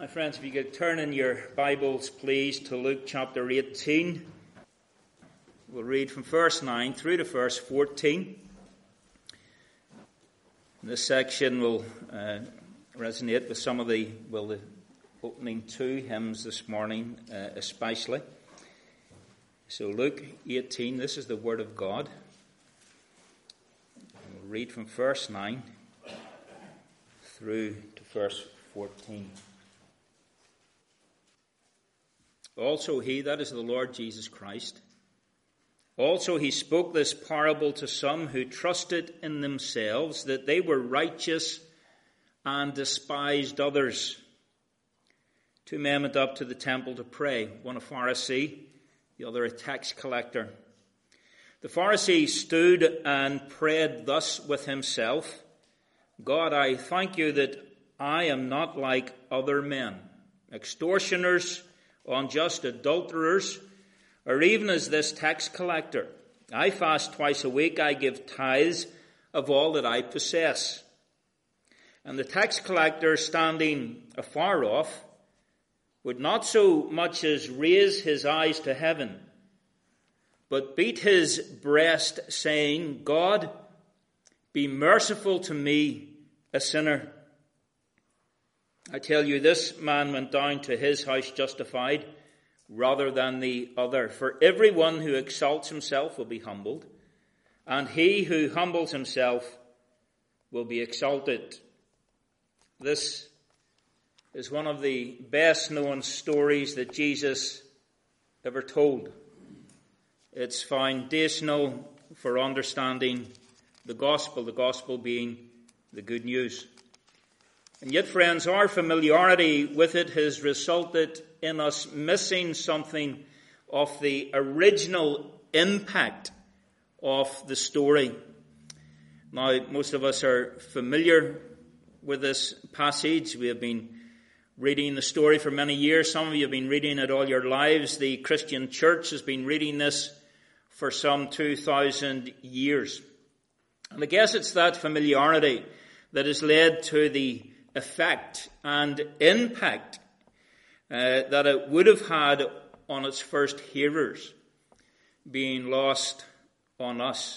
My friends, if you could turn in your Bibles, please, to Luke chapter 18. We'll read from verse 9 through to verse 14. This section will resonate with some of the opening two hymns this morning, especially. So Luke 18, this is the Word of God. We'll read from verse 9 through to verse 14. Also he, that is the Lord Jesus Christ, also he spoke this parable to some who trusted in themselves that they were righteous and despised others. Two men went up to the temple to pray, one a Pharisee, the other a tax collector. The Pharisee stood and prayed thus with himself, God, I thank you that I am not like other men, extortioners, unjust adulterers, or even as this tax collector. I fast twice a week, I give tithes of all that I possess. And the tax collector, standing afar off, would not so much as raise his eyes to heaven, but beat his breast, saying, God, be merciful to me, a sinner. I tell you, this man went down to his house justified rather than the other. For everyone who exalts himself will be humbled, and he who humbles himself will be exalted. This is one of the best known stories that Jesus ever told. It's foundational for understanding the gospel being the good news. And yet, friends, our familiarity with it has resulted in us missing something of the original impact of the story. Now, most of us are familiar with this passage. We have been reading the story for many years. Some of you have been reading it all your lives. The Christian church has been reading this for some 2,000 years. And I guess it's that familiarity that has led to the effect and impact that it would have had on its first hearers being lost on us.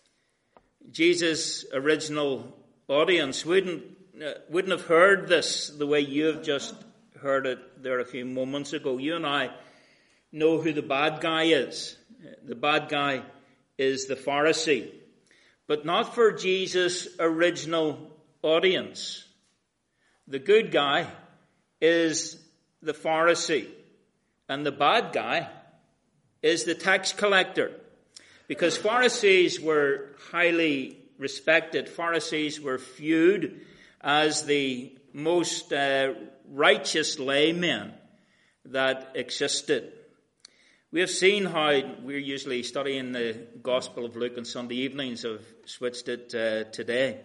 Jesus' original audience wouldn't have heard this the way you have just heard it there a few moments ago. You and I know who the bad guy is. The bad guy is the Pharisee. But not for Jesus' original audience. The good guy is the Pharisee, and the bad guy is the tax collector. Because Pharisees were highly respected. Pharisees were viewed as the most righteous laymen that existed. We have seen how we're usually studying the Gospel of Luke on Sunday evenings. I've switched it today.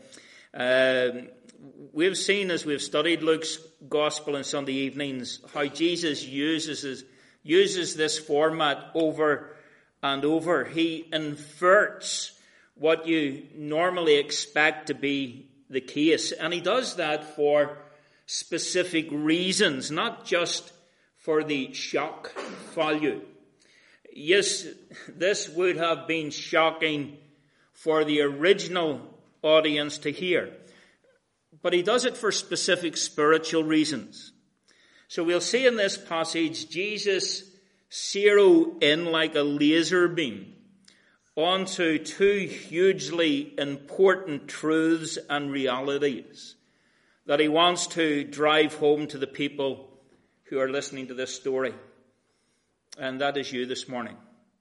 We've seen as we've studied Luke's Gospel on Sunday evenings how Jesus uses this format over and over. He inverts what you normally expect to be the case. And he does that for specific reasons, not just for the shock value. Yes, this would have been shocking for the original audience to hear. But he does it for specific spiritual reasons. So we'll see in this passage, Jesus zero in like a laser beam onto two hugely important truths and realities that he wants to drive home to the people who are listening to this story. And that is you this morning.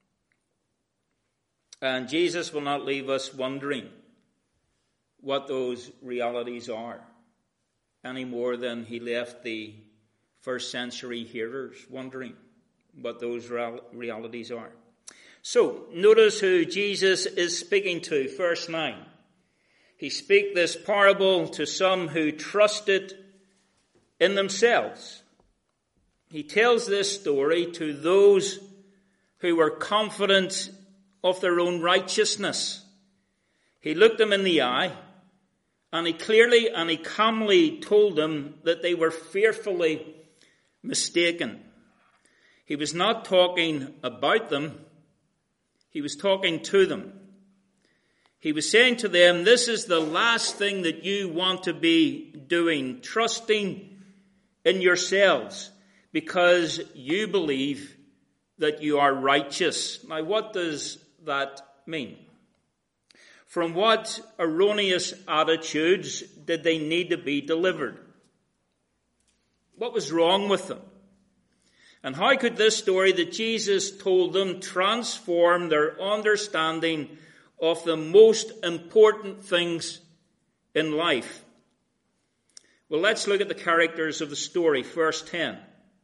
And Jesus will not leave us wondering what those realities are any more than he left the first century hearers wondering what those realities are. So, notice who Jesus is speaking to, verse 9. He speaks this parable to some who trusted in themselves. He tells this story to those who were confident of their own righteousness. He looked them in the eye And he clearly and he calmly told them that they were fearfully mistaken. He was not talking about them. He was talking to them. He was saying to them, this is the last thing that you want to be doing, trusting in yourselves because you believe that you are righteous. Now, what does that mean? From what erroneous attitudes did they need to be delivered? What was wrong with them? And how could this story that Jesus told them transform their understanding of the most important things in life? Well, let's look at the characters of the story. Verse 10.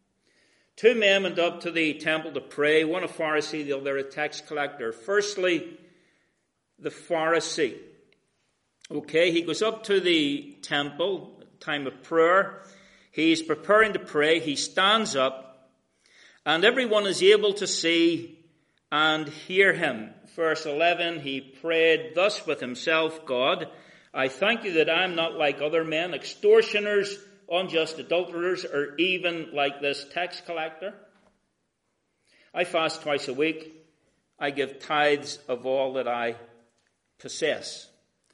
2 men went up to the temple to pray, one a Pharisee, the other a tax collector. Firstly, the Pharisee. Okay, he goes up to the temple, time of prayer. He's preparing to pray. He stands up, and everyone is able to see and hear him. Verse 11, he prayed thus with himself, God, I thank you that I am not like other men, extortioners, unjust adulterers, or even like this tax collector. I fast twice a week. I give tithes of all that I possess.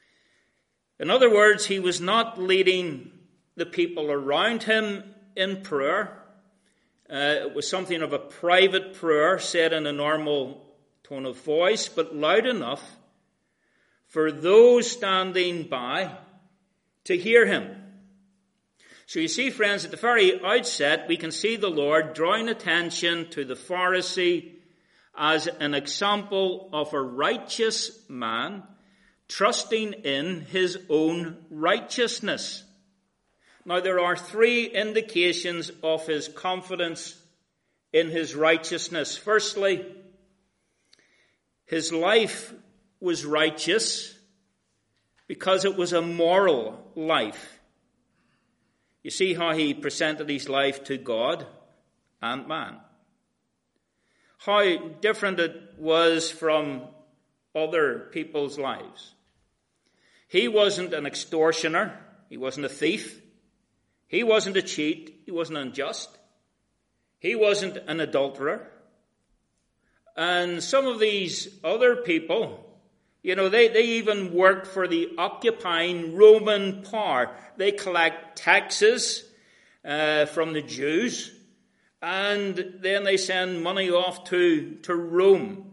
In other words, he was not leading the people around him in prayer. It was something of a private prayer said in a normal tone of voice, but loud enough for those standing by to hear him. So you see, friends, at the very outset, we can see the Lord drawing attention to the Pharisee as an example of a righteous man trusting in his own righteousness. Now, there are 3 indications of his confidence in his righteousness. Firstly, his life was righteous because it was a moral life. You see how he presented his life to God and man. How different it was from other people's lives. He wasn't an extortioner. He wasn't a thief. He wasn't a cheat. He wasn't unjust. He wasn't an adulterer. And some of these other people, they even work for the occupying Roman power. They collect taxes from the Jews, and then they send money off to Rome.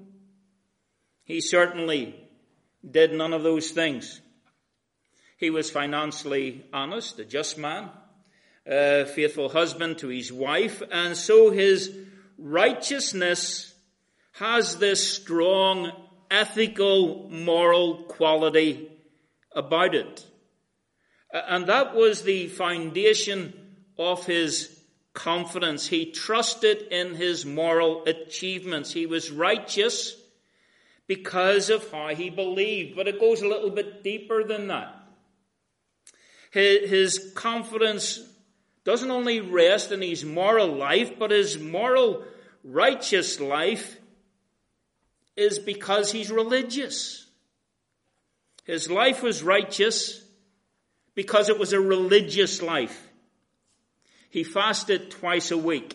He certainly did none of those things. He was financially honest, a just man, a faithful husband to his wife, and so his righteousness has this strong ethical, moral quality about it. And that was the foundation of his confidence. He trusted in his moral achievements. He was righteous because of how he believed. But it goes a little bit deeper than that. His confidence doesn't only rest in his moral life, but his moral righteous life is because he's religious. His life was righteous because it was a religious life. He fasted twice a week,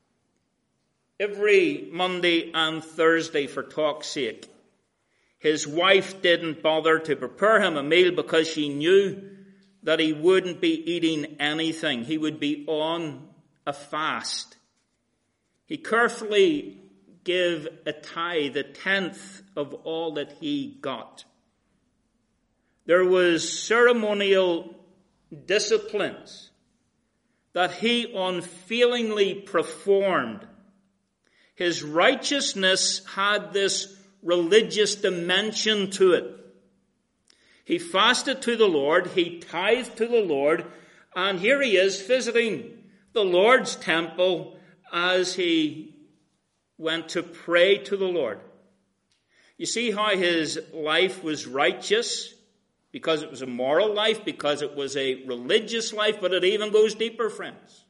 every Monday and Thursday for talk's sake. His wife didn't bother to prepare him a meal because she knew that he wouldn't be eating anything. He would be on a fast. He carefully gave a tithe, a tenth of all that he got. There was ceremonial disciplines that he unfailingly performed. His righteousness had this religious dimension to it. He fasted to the Lord, he tithed to the Lord, and here he is visiting the Lord's temple as he went to pray to the Lord. You see how his life was righteous because it was a moral life, because it was a religious life, but it even goes deeper, friends.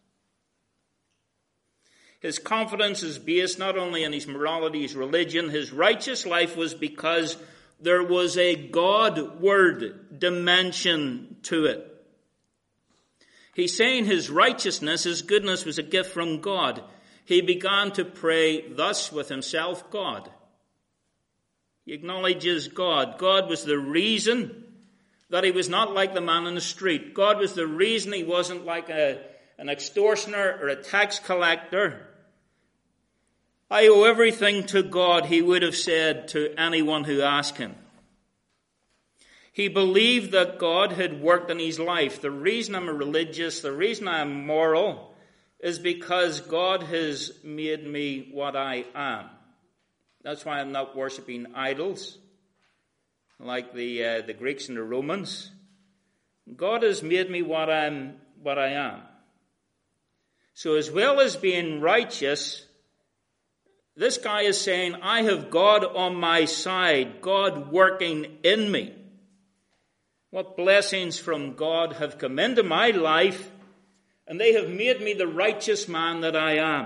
His confidence is based not only on his morality, his religion. His righteous life was because there was a God-word dimension to it. He's saying his righteousness, his goodness was a gift from God. He began to pray thus with himself, God. He acknowledges God. God was the reason that he was not like the man on the street. God was the reason he wasn't like an extortioner or a tax collector. I owe everything to God, he would have said to anyone who asked him. He believed that God had worked in his life. The reason I'm religious, the reason I'm moral, is because God has made me what I am. That's why I'm not worshipping idols like the Greeks and the Romans. God has made me what I am. So as well as being righteous, this guy is saying, I have God on my side, God working in me. What blessings from God have come into my life, and they have made me the righteous man that I am.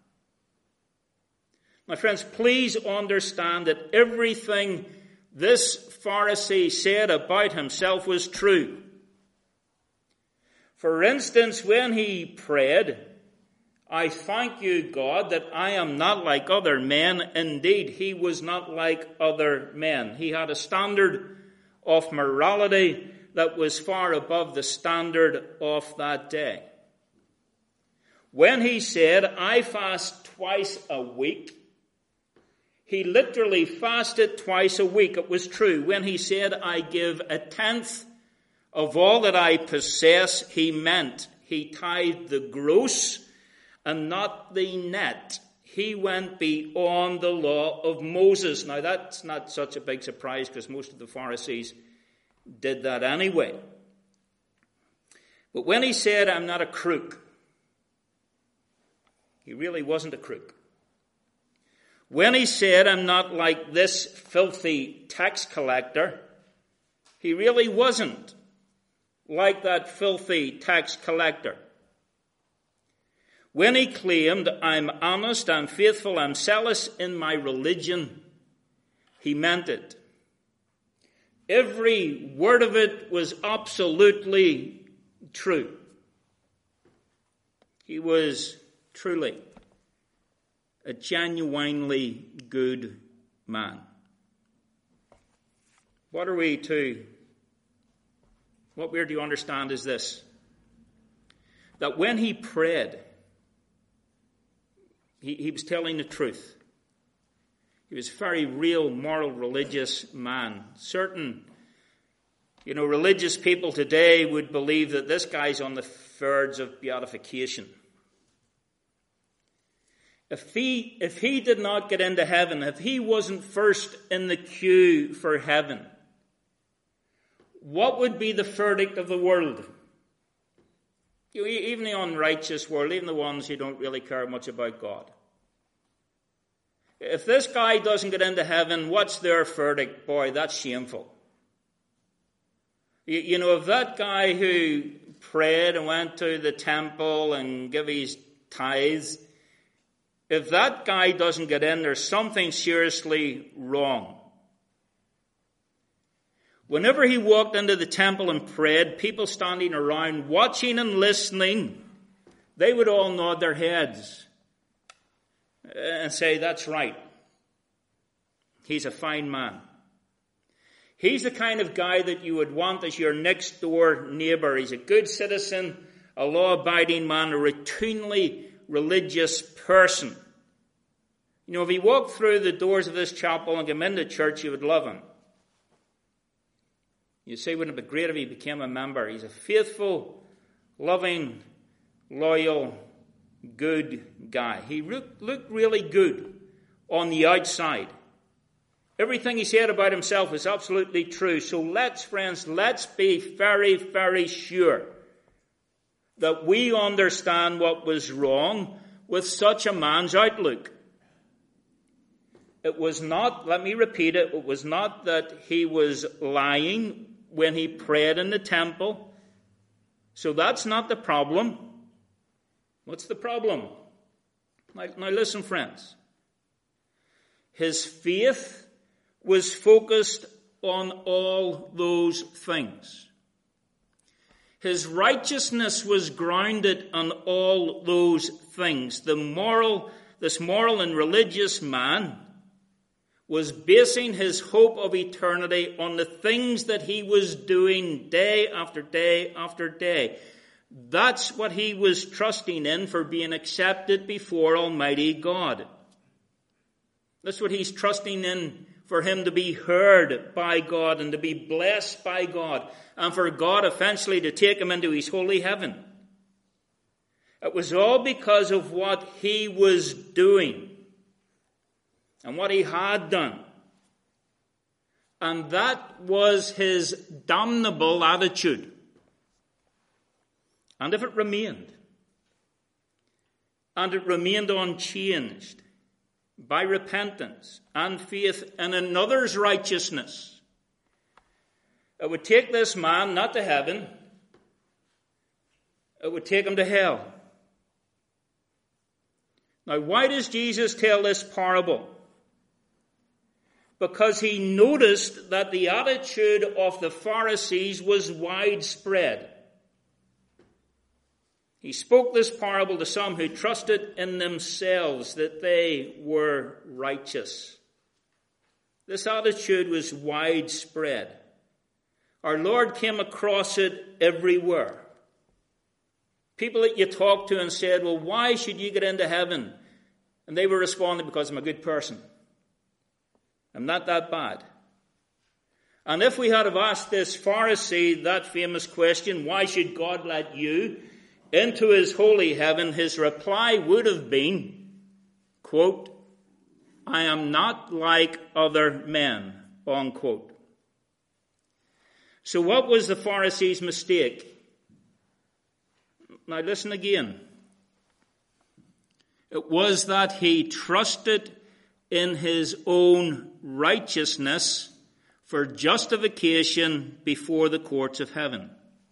My friends, please understand that everything this Pharisee said about himself was true. For instance, when he prayed, I thank you, God, that I am not like other men. Indeed, he was not like other men. He had a standard of morality that was far above the standard of that day. When he said, I fast twice a week, he literally fasted twice a week. It was true. When he said, I give a tenth of all that I possess, he meant he tithed the gross and not the net. He went beyond the law of Moses. Now that's not such a big surprise because most of the Pharisees did that anyway. But when he said, I'm not a crook, he really wasn't a crook. When he said, I'm not like this filthy tax collector, he really wasn't like that filthy tax collector. When he claimed, I'm honest, I'm faithful, I'm zealous in my religion, he meant it. Every word of it was absolutely true. He was truly a genuinely good man. What we're to understand is this, that when he prayed, he was telling the truth. He was a very real, moral, religious man. Certain, religious people today would believe that this guy's on the verge of beatification. If he did not get into heaven, if he wasn't first in the queue for heaven, what would be the verdict of the world? Even the unrighteous world, even the ones who don't really care much about God. If this guy doesn't get into heaven, what's their verdict? Boy, that's shameful. If that guy who prayed and went to the temple and gave his tithes, if that guy doesn't get in, there's something seriously wrong. Whenever he walked into the temple and prayed, people standing around watching and listening, they would all nod their heads and say, that's right. He's a fine man. He's the kind of guy that you would want as your next door neighbor. He's a good citizen, a law-abiding man, a routinely religious person. If he walked through the doors of this chapel and came into church, you would love him. You say, wouldn't it be great if he became a member? He's a faithful, loving, loyal, good guy. He looked really good on the outside. Everything he said about himself is absolutely true. So let's be very, very sure that we understand what was wrong with such a man's outlook. It was not, let me repeat it, it was not that he was lying when he prayed in the temple. So that's not the problem. What's the problem? Now listen, friends. His faith was focused on all those things. His righteousness was grounded on all those things. This moral and religious man was basing his hope of eternity on the things that he was doing day after day after day. That's what he was trusting in for being accepted before Almighty God. That's what he's trusting in for him to be heard by God and to be blessed by God and for God eventually to take him into his holy heaven. It was all because of what he was doing and what he had done. And that was his damnable attitude. And if it remained, and it remained unchanged by repentance and faith in another's righteousness, it would take this man not to heaven, it would take him to hell. Now, why does Jesus tell this parable? Because he noticed that the attitude of the Pharisees was widespread. He spoke this parable to some who trusted in themselves that they were righteous. This attitude was widespread. Our Lord came across it everywhere. People that you talked to and said, well, why should you get into heaven? And they were responding, because I'm a good person. I'm not that bad. And if we had have asked this Pharisee that famous question, why should God let you into his holy heaven, his reply would have been, quote, I am not like other men, unquote. So what was the Pharisee's mistake? Now listen again. It was that he trusted in his own righteousness for justification before the courts of heaven.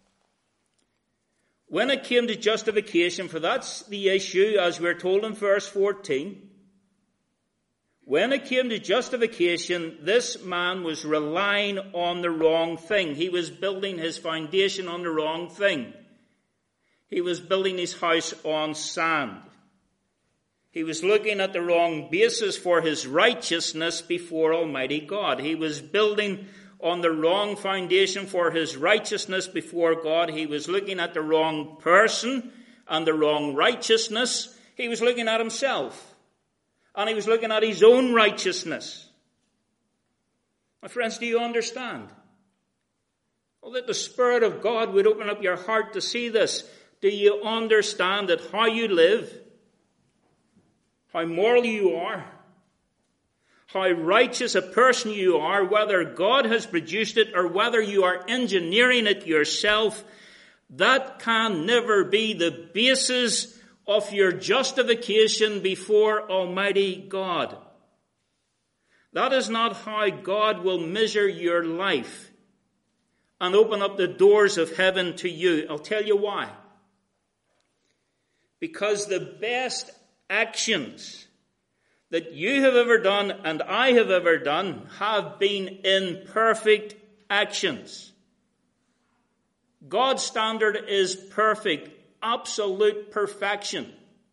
When it came to justification, for that's the issue, as we're told in verse 14, when it came to justification, this man was relying on the wrong thing. He was building his foundation on the wrong thing. He was building his house on sand. He was looking at the wrong basis for his righteousness before Almighty God. He was building on the wrong foundation for his righteousness before God. He was looking at the wrong person and the wrong righteousness. He was looking at himself. And he was looking at his own righteousness. My friends, do you understand? Well, that the Spirit of God would open up your heart to see this. Do you understand that how you live, how moral you are, how righteous a person you are, whether God has produced it or whether you are engineering it yourself, that can never be the basis of your justification before Almighty God. That is not how God will measure your life and open up the doors of heaven to you. I'll tell you why. Because the best actions that you have ever done and I have ever done have been imperfect actions. God's standard is perfect, absolute perfection.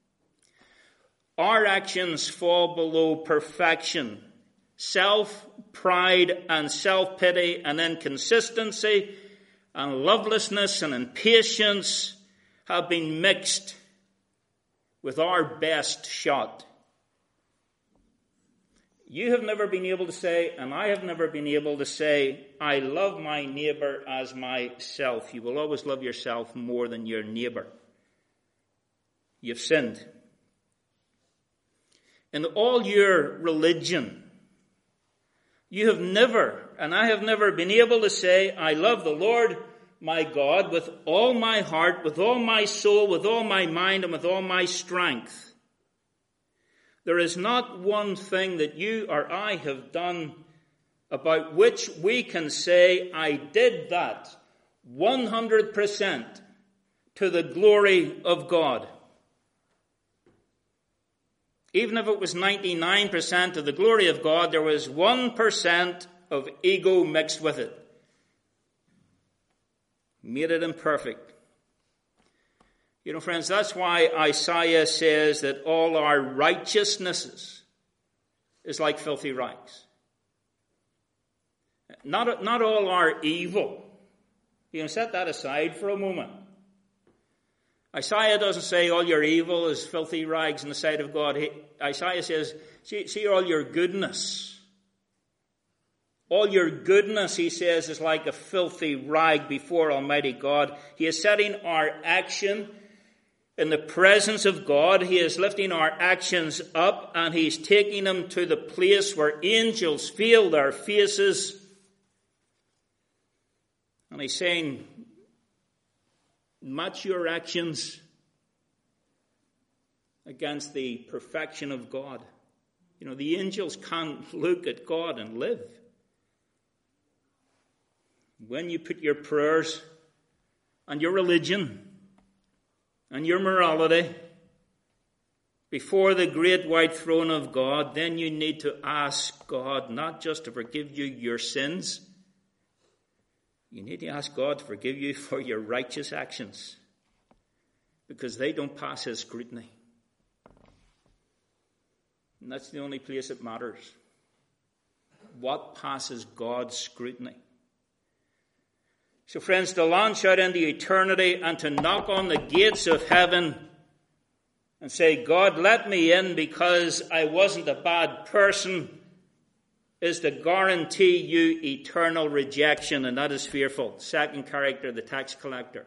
Our actions fall below perfection. Self-pride and self-pity and inconsistency and lovelessness and impatience have been mixed with our best shot. You have never been able to say, and I have never been able to say, I love my neighbor as myself. You will always love yourself more than your neighbor. You've sinned. In all your religion, you have never, and I have never been able to say, I love the Lord my God with all my heart, with all my soul, with all my mind, and with all my strength. There is not one thing that you or I have done about which we can say, I did that 100% to the glory of God. Even if it was 99% to the glory of God, there was 1% of ego mixed with it. Made it imperfect. You know, friends, that's why Isaiah says that all our righteousnesses is like filthy rags. Not all our evil. You know, set that aside for a moment. Isaiah doesn't say all your evil is filthy rags in the sight of God. Isaiah says, see all your goodness. All your goodness, he says, is like a filthy rag before Almighty God. He is setting our action in the presence of God. He is lifting our actions up, and he's taking them to the place where angels feel their faces. And he's saying, match your actions against the perfection of God. You know, the angels can't look at God and live. When you put your prayers and your religion and your morality before the great white throne of God, then you need to ask God not just to forgive you your sins. You need to ask God to forgive you for your righteous actions, because they don't pass his scrutiny. And that's the only place it matters. What passes God's scrutiny? So friends, to launch out into eternity and to knock on the gates of heaven and say, God, let me in because I wasn't a bad person, is to guarantee you eternal rejection, and that is fearful. Second character, the tax collector.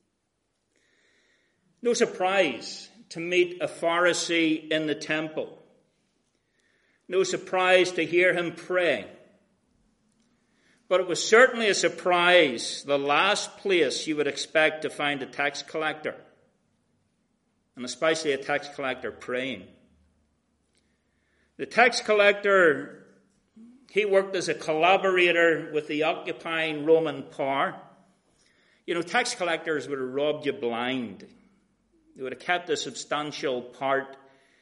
No surprise to meet a Pharisee in the temple. No surprise to hear him pray. But it was certainly a surprise, the last place you would expect to find a tax collector, and especially a tax collector praying. The tax collector, he worked as a collaborator with the occupying Roman power. You know, tax collectors would have robbed you blind. They would have kept a substantial part,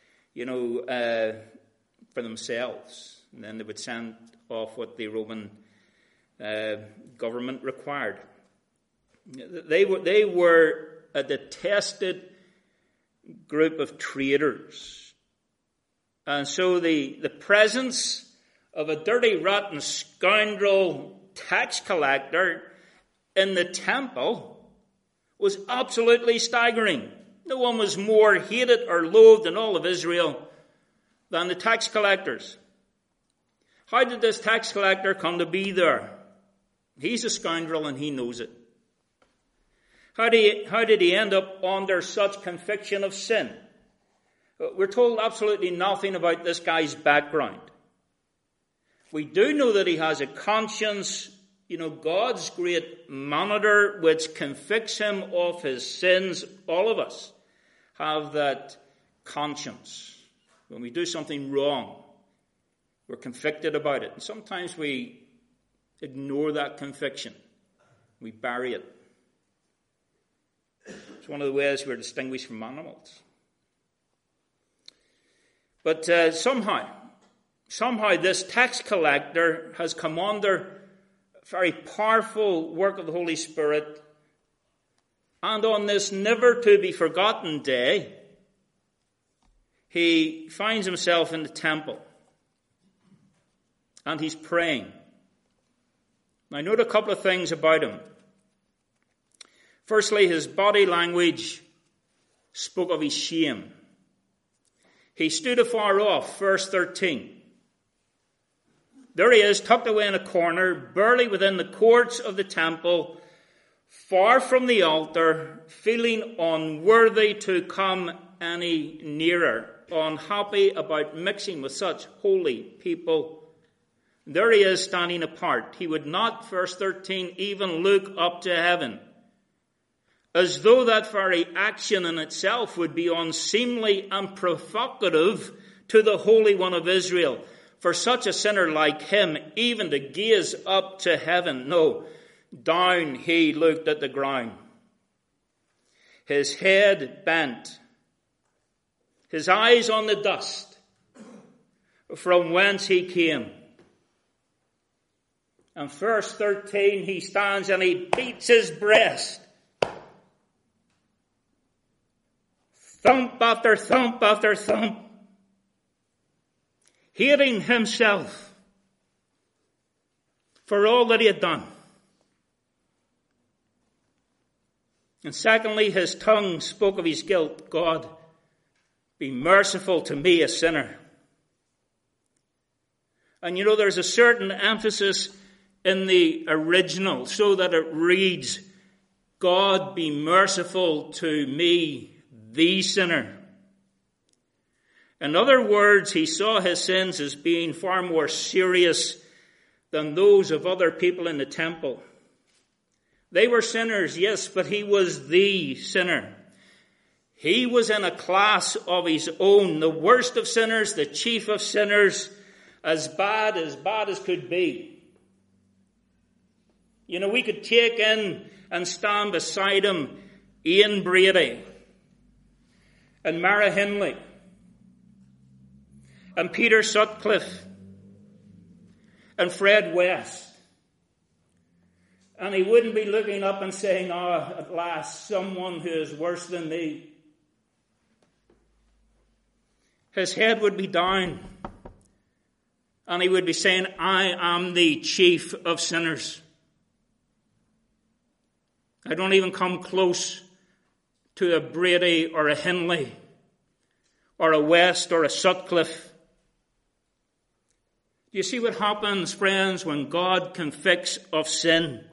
for themselves. And then they would send off what the Roman government required. They were a detested group of traitors. And so the presence of a dirty, rotten scoundrel tax collector in the temple was absolutely staggering. No one was more hated or loathed in all of Israel than the tax collectors. How did this tax collector come to be there? He's a scoundrel and he knows it. How did he end up under such conviction of sin? We're told absolutely nothing about this guy's background. We do know that he has a conscience, God's great monitor, which convicts him of his sins. All of us have that conscience. When we do something wrong, we're convicted about it. And sometimes we ignore that conviction. We bury it. It's one of the ways we're distinguished from animals. But somehow this tax collector has come under a very powerful work of the Holy Spirit. And on this never-to-be-forgotten day, he finds himself in the temple. And he's praying. Now, note a couple of things about him. Firstly, his body language spoke of his shame. He stood afar off, verse 13. There he is, tucked away in a corner, barely within the courts of the temple, far from the altar, feeling unworthy to come any nearer, unhappy about mixing with such holy people. There he is standing apart. He would not, verse 13, even look up to heaven, as though that very action in itself would be unseemly and provocative to the Holy One of Israel. For such a sinner like him, even to gaze up to heaven. No, down he looked at the ground. His head bent, his eyes on the dust from whence he came. And verse 13, he stands and he beats his breast. Thump after thump after thump. Hating himself for all that he had done. And secondly, his tongue spoke of his guilt. God, be merciful to me, a sinner. And you know, there's a certain emphasis in the original so that it reads, God, be merciful to me, the sinner. In other words, he saw his sins as being far more serious than those of other people in the temple. They were sinners, yes, but he was the sinner. He was in a class of his own, the worst of sinners, the chief of sinners, as bad as could be. You know, we could take in and stand beside him Ian Brady and Mara Hindley and Peter Sutcliffe and Fred West. And he wouldn't be looking up and saying, oh, at last, someone who is worse than me. His head would be down. And he would be saying, I am the chief of sinners. I don't even come close to a Brady or a Hindley or a West or a Sutcliffe. Do you see what happens, friends, when God convicts of sin?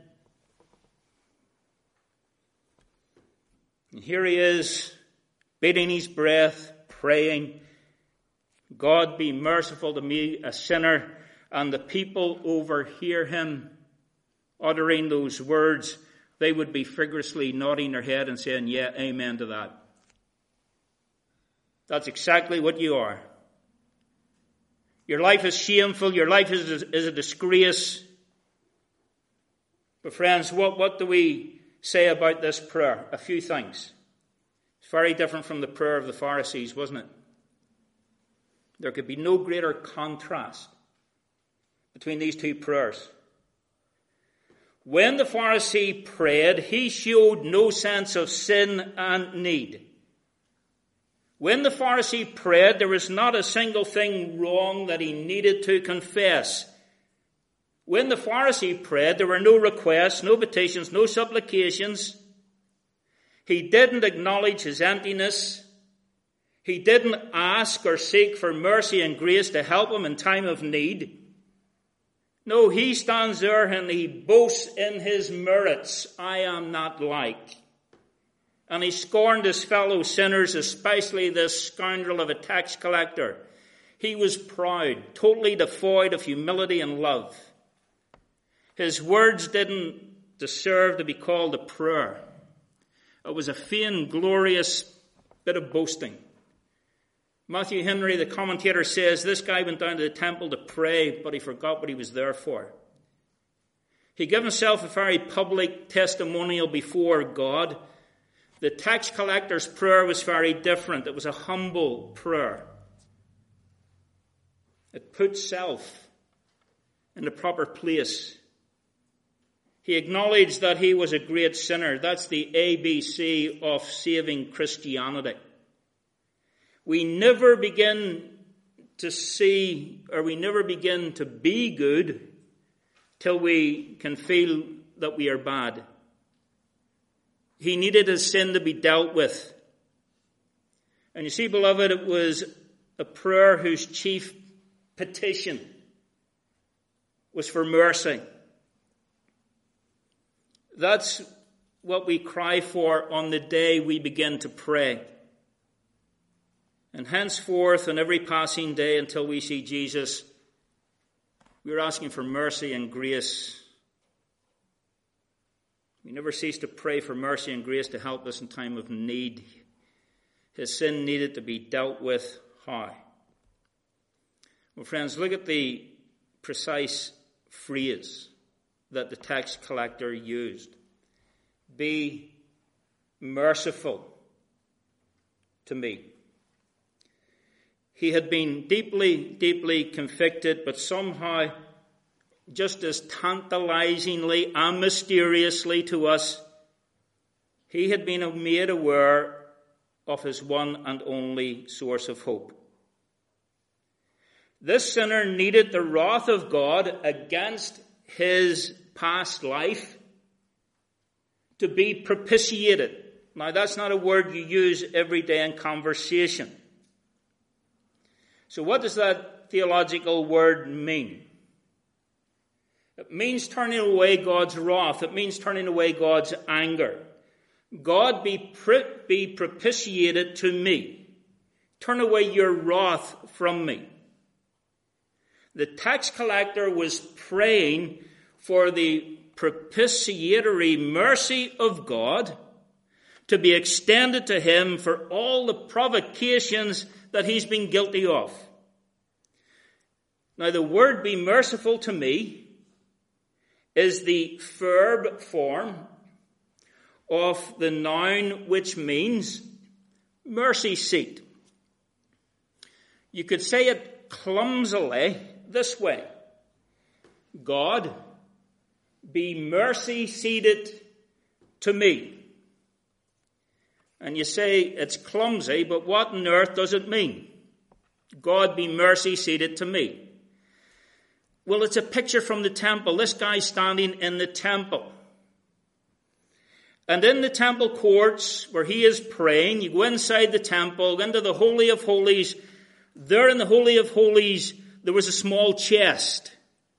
And here he is, beating his breath, praying, God, be merciful to me, a sinner. And the people overhear him uttering those words. They would be vigorously nodding their head and saying, yeah, amen to that. That's exactly what you are. Your life is shameful. Your life is a disgrace. But friends, what do we say about this prayer? A few things. It's very different from the prayer of the Pharisees, wasn't it? There could be no greater contrast between these two prayers. When the Pharisee prayed, he showed no sense of sin and need. When the Pharisee prayed, there was not a single thing wrong that he needed to confess. When the Pharisee prayed, there were no requests, no petitions, no supplications. He didn't acknowledge his emptiness. He didn't ask or seek for mercy and grace to help him in time of need. No, he stands there and he boasts in his merits. I am not like. And he scorned his fellow sinners, especially this scoundrel of a tax collector. He was proud, totally devoid of humility and love. His words didn't deserve to be called a prayer. It was a vain, glorious bit of boasting. Matthew Henry, the commentator, says this guy went down to the temple to pray, but he forgot what he was there for. He gave himself a very public testimonial before God. The tax collector's prayer was very different. It was a humble prayer. It put self in the proper place. He acknowledged that he was a great sinner. That's the ABC of saving Christianity. We never begin to see, or we never begin to be good till we can feel that we are bad. He needed his sin to be dealt with. And you see, beloved, it was a prayer whose chief petition was for mercy. That's what we cry for on the day we begin to pray. And henceforth, on every passing day until we see Jesus, we're asking for mercy and grace. We never cease to pray for mercy and grace to help us in time of need. His sin needed to be dealt with. How? Well, friends, look at the precise phrase that the tax collector used. Be merciful to me. He had been deeply, deeply convicted, but somehow just as tantalizingly and mysteriously to us, he had been made aware of his one and only source of hope. This sinner needed the wrath of God against his past life to be propitiated. Now, that's not a word you use every day in conversation. So what does that theological word mean? It means turning away God's wrath. It means turning away God's anger. God, be propitiated to me. Turn away your wrath from me. The tax collector was praying for the propitiatory mercy of God to be extended to him for all the provocations that he's been guilty of. Now, the word "be merciful to me" is the verb form of the noun which means mercy seat. You could say it clumsily this way: God, be mercy seated to me. And you say it's clumsy, but what on earth does it mean? God, be mercy seated to me. Well, it's a picture from the temple. This guy's standing in the temple. And in the temple courts where he is praying, you go inside the temple, into the Holy of Holies. There in the Holy of Holies, there was a small chest.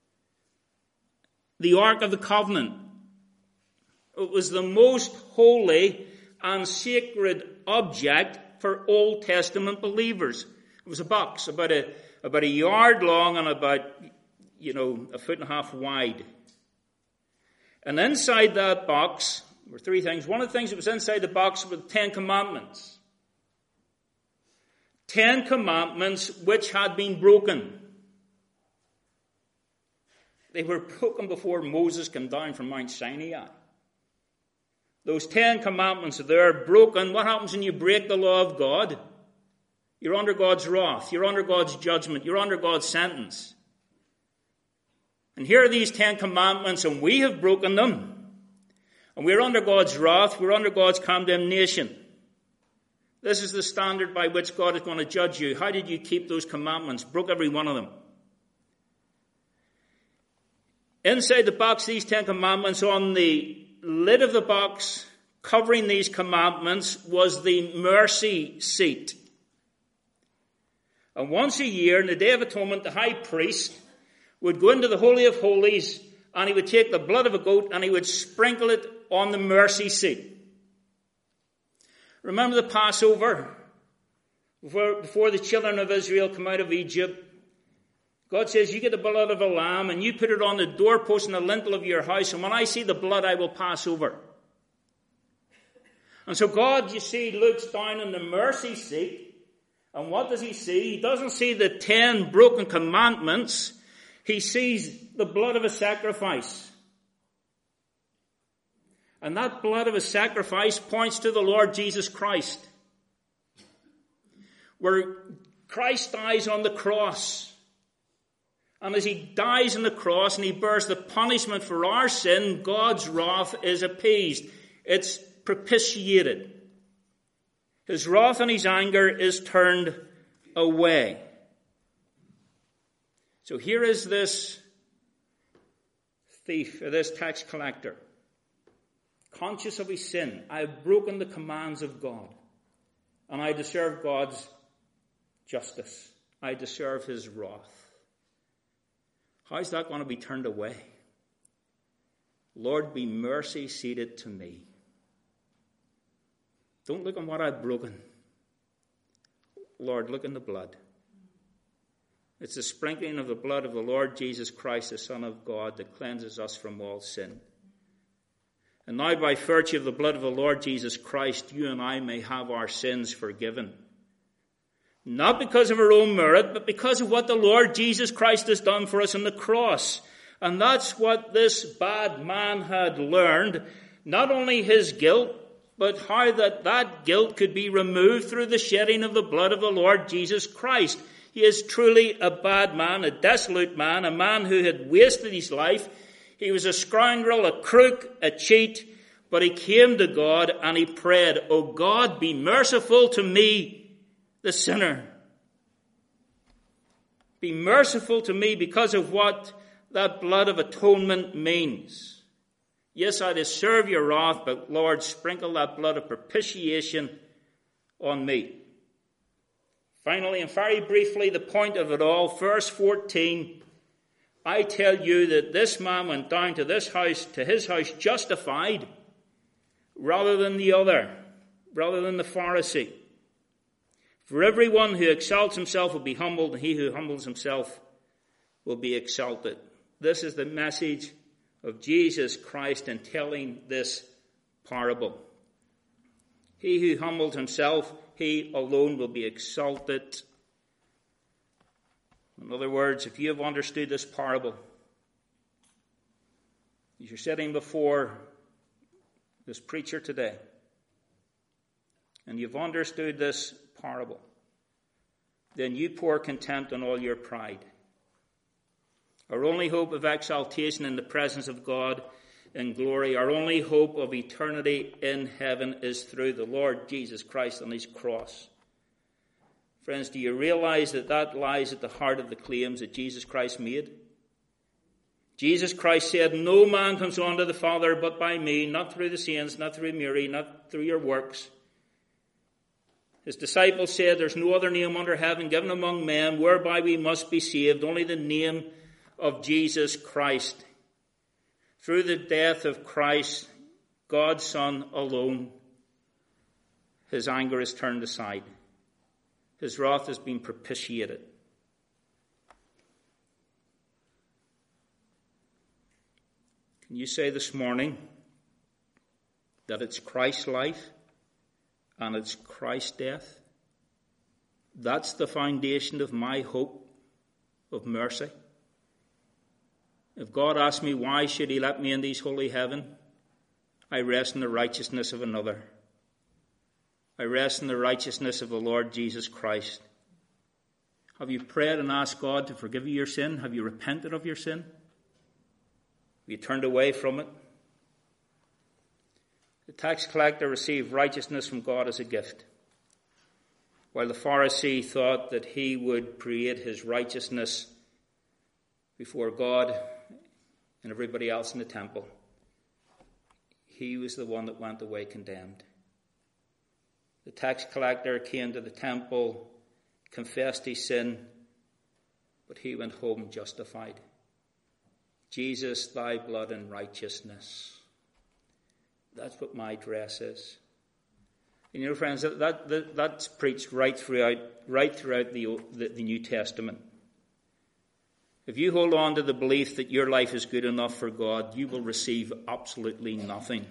The Ark of the Covenant. It was the most holy and sacred object for Old Testament believers. It was a box about a yard long and about, a foot and a half wide. And inside that box were three things. One of the things that was inside the box were the 10 Commandments. 10 Commandments which had been broken. They were broken before Moses came down from Mount Sinai. Those 10 Commandments are there, broken. What happens when you break the law of God? You're under God's wrath. You're under God's judgment. You're under God's sentence. And here are these 10 Commandments, and we have broken them. And we're under God's wrath. We're under God's condemnation. This is the standard by which God is going to judge you. How did you keep those commandments? Broke every one of them. Inside the box, these 10 Commandments, on the lid of the box covering these commandments, was the mercy seat. And once a year, in the Day of Atonement, the high priest would go into the Holy of Holies and he would take the blood of a goat and he would sprinkle it on the mercy seat. Remember the Passover? Before the children of Israel come out of Egypt, God says, you get the blood of a lamb and you put it on the doorpost and the lintel of your house, and when I see the blood, I will pass over. And so God, you see, looks down on the mercy seat, and what does he see? He doesn't see the 10 broken commandments. He sees the blood of a sacrifice. And that blood of a sacrifice points to the Lord Jesus Christ. Where Christ dies on the cross. And as he dies on the cross and he bears the punishment for our sin, God's wrath is appeased. It's propitiated. His wrath and his anger is turned away. So here is this thief, or this tax collector, conscious of his sin. I have broken the commands of God, and I deserve God's justice. I deserve his wrath. How is that going to be turned away? Lord, be mercy seated to me. Don't look on what I've broken. Lord, look in the blood. It's the sprinkling of the blood of the Lord Jesus Christ, the Son of God, that cleanses us from all sin. And now, by virtue of the blood of the Lord Jesus Christ, you and I may have our sins forgiven. Not because of our own merit, but because of what the Lord Jesus Christ has done for us on the cross. And that's what this bad man had learned. Not only his guilt, but how that guilt could be removed through the shedding of the blood of the Lord Jesus Christ. He is truly a bad man, a dissolute man, a man who had wasted his life. He was a scoundrel, a crook, a cheat, but he came to God and he prayed, "O God, be merciful to me, the sinner." Be merciful to me because of what that blood of atonement means. Yes, I deserve your wrath, but Lord, sprinkle that blood of propitiation on me. Finally, and very briefly, the point of it all, verse 14, I tell you that this man went down to his house justified, rather than the other, rather than the Pharisee. For everyone who exalts himself will be humbled, and he who humbles himself will be exalted. This is the message of Jesus Christ in telling this parable. He who humbles himself, he alone will be exalted. In other words, if you have understood this parable, as you're sitting before this preacher today, and you've understood this parable, then you pour contempt on all your pride. Our only hope of exaltation in the presence of God in glory, our only hope of eternity in heaven is through the Lord Jesus Christ on his cross. Friends, do you realize that that lies at the heart of the claims that Jesus Christ made? Jesus Christ said, "No man comes unto the Father but by me," not through the saints, not through Mary, not through your works. His disciples said, "There's no other name under heaven given among men whereby we must be saved, only the name of Jesus Christ." Through the death of Christ, God's Son alone, his anger is turned aside. His wrath has been propitiated. Can you say this morning that it's Christ's life and it's Christ's death? That's the foundation of my hope of mercy. If God asks me, why should he let me into his holy heaven? I rest in the righteousness of another. I rest in the righteousness of the Lord Jesus Christ. Have you prayed and asked God to forgive you your sin? Have you repented of your sin? Have you turned away from it? The tax collector received righteousness from God as a gift, while the Pharisee thought that he would create his righteousness before God and everybody else in the temple. He was the one that went away condemned. The tax collector came to the temple, confessed his sin, but he went home justified. Jesus, thy blood and righteousness. That's what my dress is. And you know, friends, that's preached right throughout the New Testament. If you hold on to the belief that your life is good enough for God, you will receive absolutely nothing.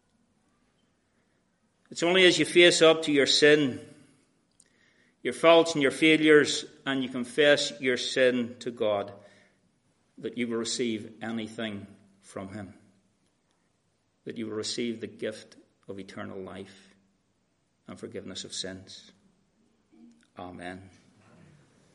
It's only as you face up to your sin, your faults and your failures, and you confess your sin to God, that you will receive anything from him. That you will receive the gift of eternal life and forgiveness of sins. Amen.